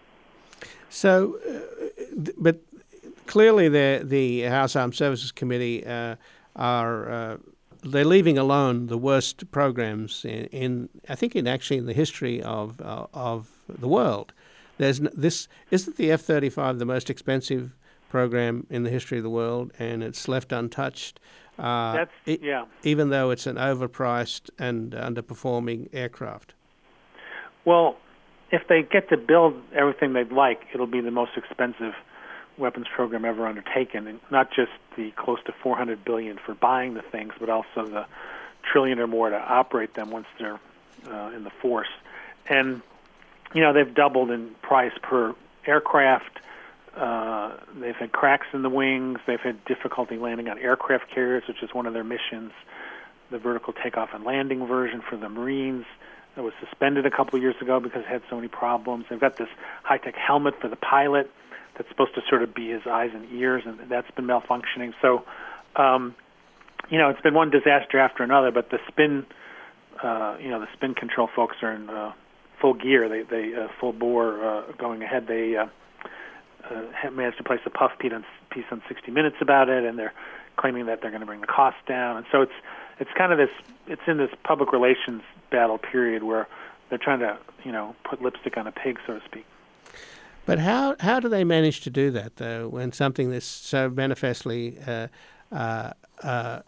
So, uh, but clearly the the House Armed Services Committee uh, are uh, they're leaving alone the worst programs in, in I think in actually in the history of uh, of the world. There's this isn't the F thirty-five the most expensive program in the history of the world, and it's left untouched. Uh, That's it, yeah. Even though it's an overpriced and underperforming aircraft. Well, if they get to build everything they'd like, it'll be the most expensive weapons program ever undertaken, and not just the close to four hundred billion dollars for buying the things, but also the trillion or more to operate them once they're uh, in the force. And you know, they've doubled in price per aircraft. Uh, they've had cracks in the wings. They've had difficulty landing on aircraft carriers, which is one of their missions. The vertical takeoff and landing version for the Marines that was suspended a couple of years ago because it had so many problems. They've got this high-tech helmet for the pilot that's supposed to sort of be his eyes and ears, and that's been malfunctioning. So, um, you know, it's been one disaster after another, but the spin, uh, you know, the spin control folks are in uh, full gear. They, they uh, full bore uh, going ahead. They uh, uh, have managed to place a puff piece on, piece on sixty minutes about it, and they're claiming that they're going to bring the cost down. And so it's it's kind of this, it's in this public relations battle period where they're trying to, you know, put lipstick on a pig, so to speak. But how how do they manage to do that, though, when something that's so manifestly uh, uh, uh,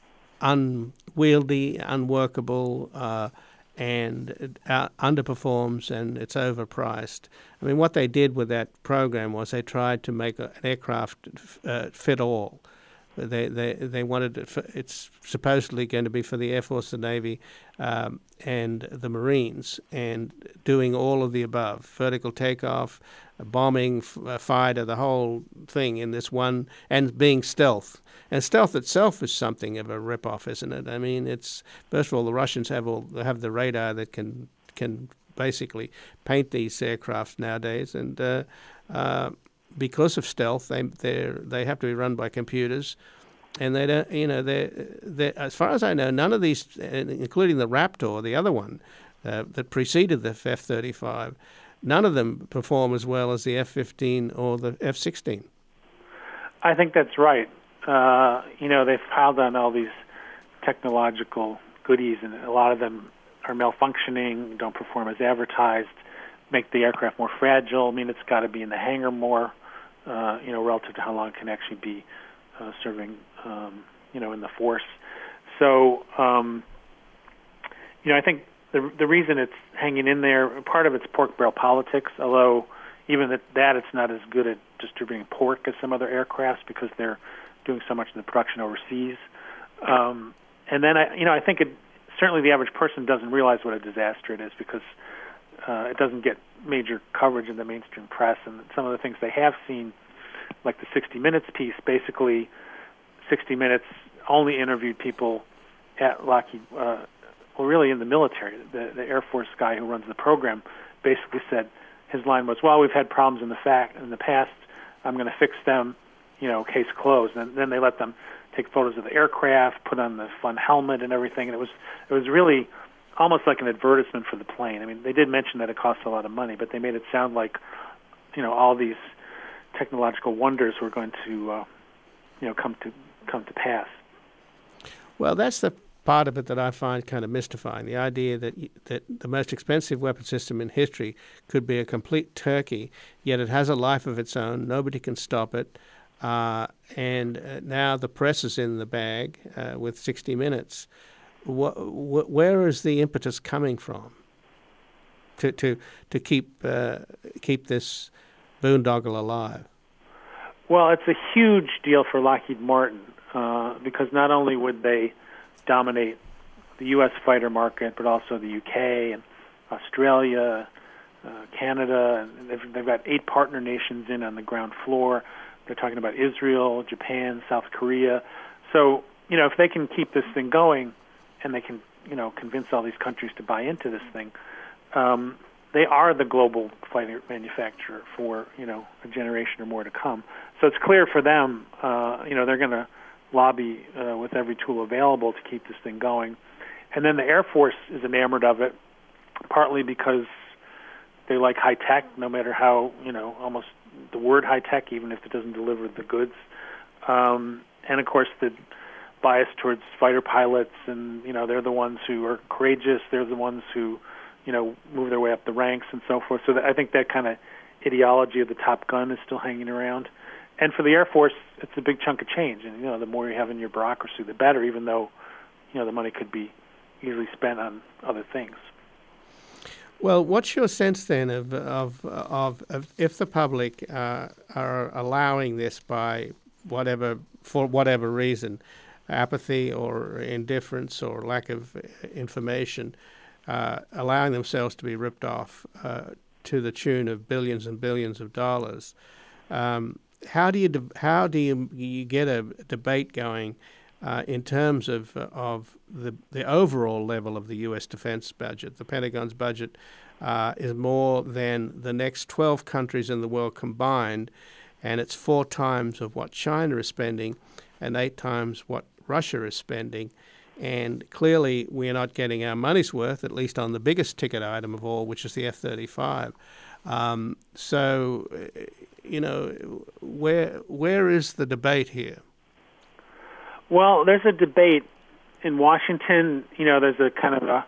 unwieldy, unworkable, uh, and uh, underperforms, and it's overpriced? I mean, what they did with that program was they tried to make an aircraft uh, fit all. They they they wanted it. For, it's supposedly going to be for the Air Force, the Navy, um, and the Marines, and doing all of the above: vertical takeoff, bombing, f- fighter, the whole thing in this one, and being stealth. And stealth itself is something of a rip-off, isn't it? I mean, it's first of all the Russians have all have the radar that can can basically paint these aircraft nowadays, and uh, uh, because of stealth, they they they have to be run by computers, and they don't. You know, they they as far as I know, none of these, including the Raptor, the other one uh, that preceded the F thirty-five, none of them perform as well as the F fifteen or the F sixteen. I think that's right. Uh, you know, they've piled on all these technological goodies, and a lot of them are malfunctioning, don't perform as advertised, make the aircraft more fragile. I mean, it's got to be in the hangar more, uh, you know, relative to how long it can actually be uh, serving, um, you know, in the force. So, um, you know, I think the the reason it's hanging in there, part of it's pork barrel politics, although even at that it's not as good at distributing pork as some other aircrafts because they're doing so much in the production overseas. Um, and then, I, you know, I think it, certainly the average person doesn't realize what a disaster it is because uh, it doesn't get major coverage in the mainstream press. And some of the things they have seen, like the sixty minutes piece, basically sixty minutes only interviewed people at Lockheed, uh, well, really in the military. The, the Air Force guy who runs the program basically said his line was, "Well, we've had problems in the fact in the past. I'm going to fix them, you know, case closed." And then they let them take photos of the aircraft, put on the fun helmet and everything, and it was it was really almost like an advertisement for the plane. I mean, they did mention that it cost a lot of money, but they made it sound like, you know, all these technological wonders were going to, uh, you know, come to come to pass. Well, that's the part of it that I find kind of mystifying, the idea that that the most expensive weapon system in history could be a complete turkey, yet it has a life of its own. Nobody can stop it. Uh, and uh, now the press is in the bag uh, with sixty minutes. Wh- wh- where is the impetus coming from to to to keep uh, keep this boondoggle alive? Well, it's a huge deal for Lockheed Martin uh, because not only would they dominate the U S fighter market, but also the U K and Australia, uh, Canada. And they've, they've got eight partner nations in on the ground floor. They're talking about Israel, Japan, South Korea. So, you know, if they can keep this thing going and they can, you know, convince all these countries to buy into this thing, um, they are the global fighter manufacturer for, you know, a generation or more to come. So it's clear for them, uh, you know, they're going to lobby uh, with every tool available to keep this thing going. And then the Air Force is enamored of it, partly because they like high tech, no matter how, you know, almost the word high tech, even if it doesn't deliver the goods. Um, and of course, the bias towards fighter pilots, and, you know, they're the ones who are courageous. They're the ones who, you know, move their way up the ranks and so forth. So that, I think that kind of ideology of the Top Gun is still hanging around. And for the Air Force, it's a big chunk of change. And, you know, the more you have in your bureaucracy, the better, even though, you know, the money could be easily spent on other things. Well, what's your sense then of of of, of if the public uh, are allowing this by whatever for whatever reason, apathy or indifference or lack of information, uh, allowing themselves to be ripped off uh, to the tune of billions and billions of dollars? Um, how do you de- how do you you get a debate going Uh, in terms of uh, of the the overall level of the U S defense budget? The Pentagon's budget uh, is more than the next twelve countries in the world combined, and it's four times of what China is spending and eight times what Russia is spending. And clearly we are not getting our money's worth, at least on the biggest ticket item of all, which is the F thirty-five. Um, so, you know, where where is the debate here? Well, there's a debate in Washington. You know, there's a kind of a,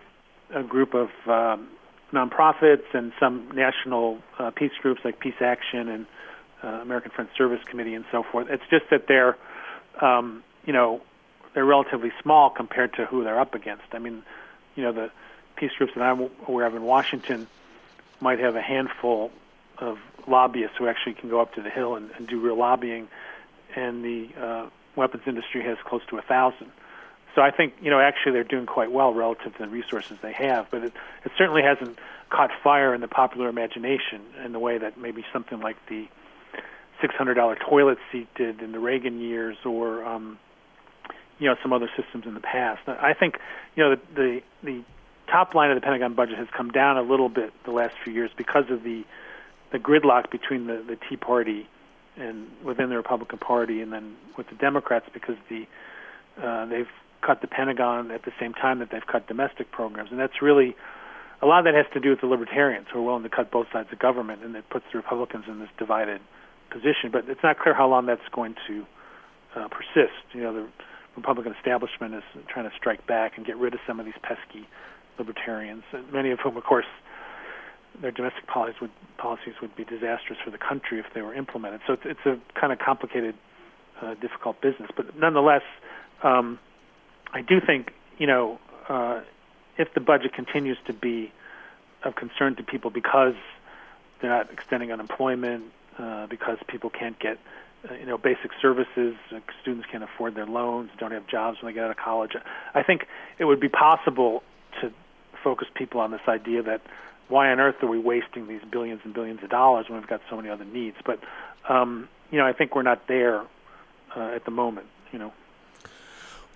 a group of um, nonprofits and some national uh, peace groups like Peace Action and uh, American Friends Service Committee and so forth. It's just that they're, um, you know, they're relatively small compared to who they're up against. I mean, you know, the peace groups that I'm aware of in Washington might have a handful of lobbyists who actually can go up to the Hill and, and do real lobbying, and the uh, weapons industry has close to a thousand. So I think, you know, actually they're doing quite well relative to the resources they have, but it, it certainly hasn't caught fire in the popular imagination in the way that maybe something like the six hundred dollars toilet seat did in the Reagan years, or, um, you know, some other systems in the past. I think, you know, the, the, the top line of the Pentagon budget has come down a little bit the last few years because of the, the gridlock between the, the Tea Party and within the Republican Party, and then with the Democrats, because the uh, they've cut the Pentagon at the same time that they've cut domestic programs, and that's really a lot of that has to do with the Libertarians who are willing to cut both sides of government, and it puts the Republicans in this divided position. But it's not clear how long that's going to uh, persist. You know, the Republican establishment is trying to strike back and get rid of some of these pesky Libertarians, many of whom, of course, their domestic policies would policies would be disastrous for the country if they were implemented. So it's, it's a kind of complicated, uh, difficult business. But nonetheless, um, I do think, you know, uh, if the budget continues to be of concern to people because they're not extending unemployment, uh, because people can't get, uh, you know, basic services, uh, students can't afford their loans, don't have jobs when they get out of college, I think it would be possible to focus people on this idea that why on earth are we wasting these billions and billions of dollars when we've got so many other needs? But, um, you know, I think we're not there uh, at the moment, you know.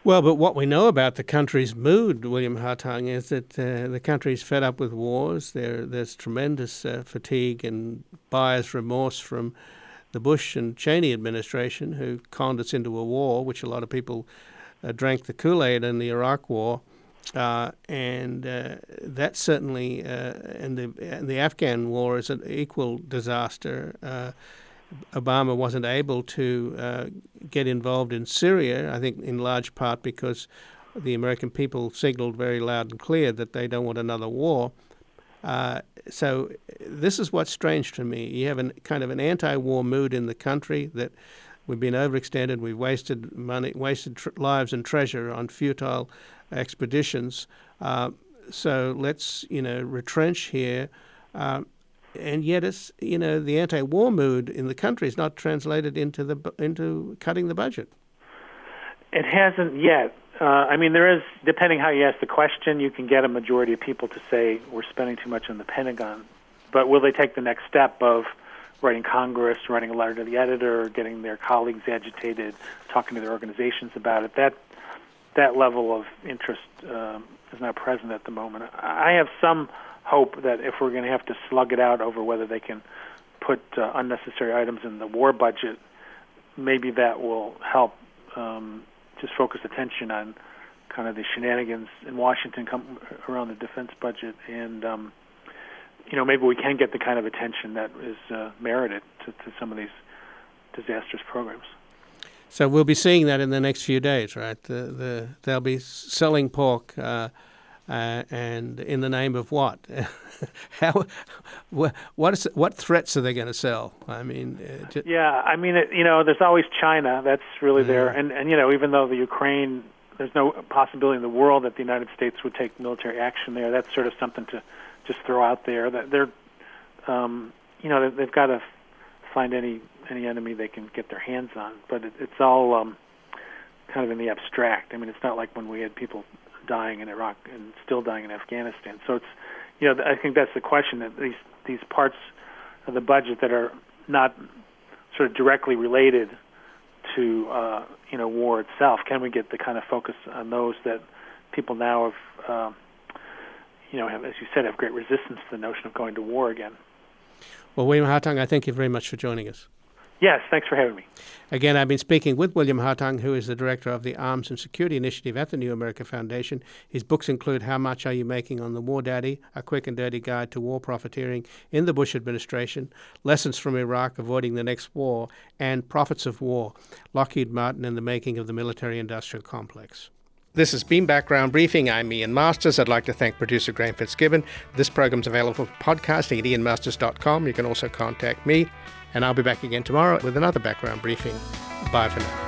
Well, but what we know about the country's mood, William Hartung, is that uh, the country's fed up with wars. There, there's tremendous uh, fatigue and buyer's remorse from the Bush and Cheney administration, who conned us into a war, which a lot of people uh, drank the Kool-Aid in the Iraq War. Uh, and uh, that certainly, uh, and, the, and the Afghan war is an equal disaster. Uh, Obama wasn't able to uh, get involved in Syria, I think in large part because the American people signaled very loud and clear that they don't want another war. Uh, so this is what's strange to me. You have a kind of an anti-war mood in the country, that we've been overextended, we've wasted money, wasted tr- lives and treasure on futile expeditions. Uh, so let's, you know, retrench here. Uh, And yet, it's, you know, the anti-war mood in the country is not translated into the into cutting the budget. It hasn't yet. Uh, I mean, there is, depending how you ask the question, you can get a majority of people to say we're spending too much on the Pentagon. But will they take the next step of writing Congress, writing a letter to the editor, getting their colleagues agitated, talking to their organizations about it? That that level of interest um, is not present at the moment. I have some hope that if we're going to have to slug it out over whether they can put uh, unnecessary items in the war budget, maybe that will help um, just focus attention on kind of the shenanigans in Washington come around the defense budget, and um, you know, maybe we can get the kind of attention that is uh, merited to, to some of these disastrous programs. So we'll be seeing that in the next few days, right? The, the they'll be selling pork. Uh, Uh, and in the name of what? How? What is? What threats are they going to sell? I mean, uh, just... yeah. I mean, it, you know, there's always China. That's really mm-hmm. there, and and you know, even though the Ukraine, there's no possibility in the world that the United States would take military action there. That's sort of something to just throw out there. That they're, um, you know, they've got to find any any enemy they can get their hands on. But it, it's all um, kind of in the abstract. I mean, it's not like when we had people dying in Iraq and still dying in Afghanistan. So it's, you know, I think that's the question, that these these parts of the budget that are not sort of directly related to, uh, you know, war itself, can we get the kind of focus on those that people now have, uh, you know, have, as you said, have great resistance to the notion of going to war again. Well, William Hartung, I thank you very much for joining us. Yes, thanks for having me. Again, I've been speaking with William Hartung, who is the director of the Arms and Security Initiative at the New America Foundation. His books include How Much Are You Making on the War Daddy? A Quick and Dirty Guide to War Profiteering in the Bush Administration, Lessons from Iraq, Avoiding the Next War, and Profits of War, Lockheed Martin and the Making of the Military-Industrial Complex. This has been Background Briefing. I'm Ian Masters. I'd like to thank producer Graham Fitzgibbon. This program's available for podcasting at ian masters dot com. You can also contact me. And I'll be back again tomorrow with another Background Briefing. Bye for now.